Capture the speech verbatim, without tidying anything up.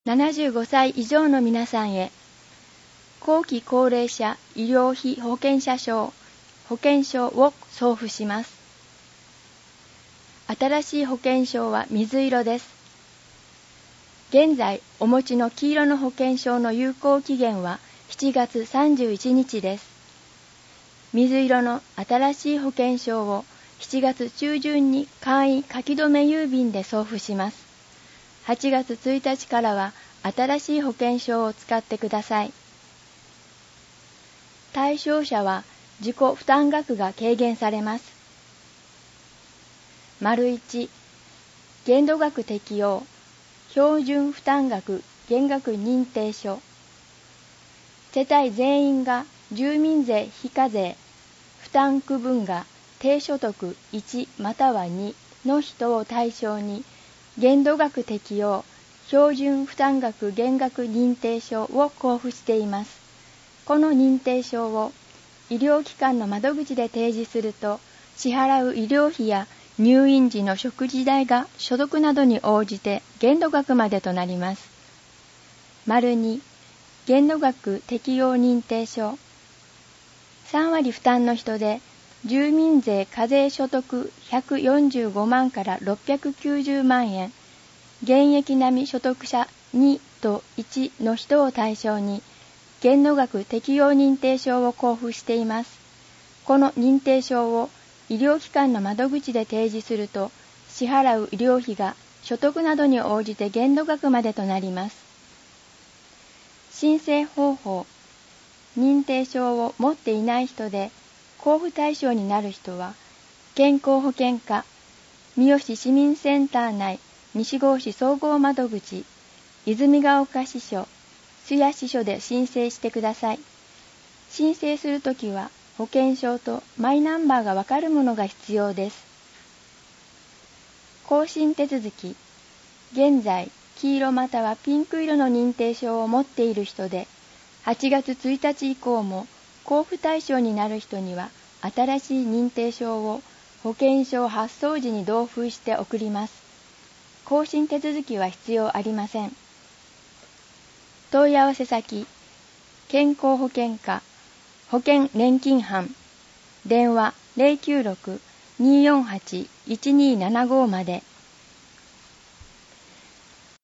ななじゅうごさい以上の皆さんへ、後期高齢者医療費保険者証、保険証を送付します。新しい保険証は水色です。現在お持ちの黄色の保険証の有効期限はしちがつさんじゅういちにちです。水色の新しい保険証をしちがつちゅうじゅんに簡易書き留め郵便で送付します。はちがつついたちからは新しい保険証を使ってください。対象者は自己負担額が軽減されます。丸いち、限度額適用、標準負担額減額認定書。世帯全員が住民税非課税、負担区分が低所得いちまたはにの人を対象に、限度額適用、標準負担額減額認定書を交付しています。この認定書を医療機関の窓口で提示すると、支払う医療費や入院時の食事代が所得などに応じて限度額までとなります。丸に、限度額適用認定書。さんわり負担の人で、住民税課税所得ひゃくよんじゅうごまんからろっぴゃくきゅうじゅうまんえん、現役並み所得者にといちの人を対象に、限度額適用認定証を交付しています。この認定証を医療機関の窓口で提示すると、支払う医療費が所得などに応じて限度額までとなります。申請方法。認定証を持っていない人で、交付対象になる人は、健康保険課、三好市民センター内西郷市総合窓口、泉ヶ丘支所、須谷支所で申請してください。申請するときは、保険証とマイナンバーがわかるものが必要です。更新手続き。現在、黄色またはピンク色の認定証を持っている人で、はちがつついたち以降も交付対象になる人には、新しい認定証を保険証発送時に同封して送ります。更新手続きは必要ありません。問い合わせ先、健康保険課、保険年金班、電話 ゼロきゅうろく にーよんはち いちにーななご まで。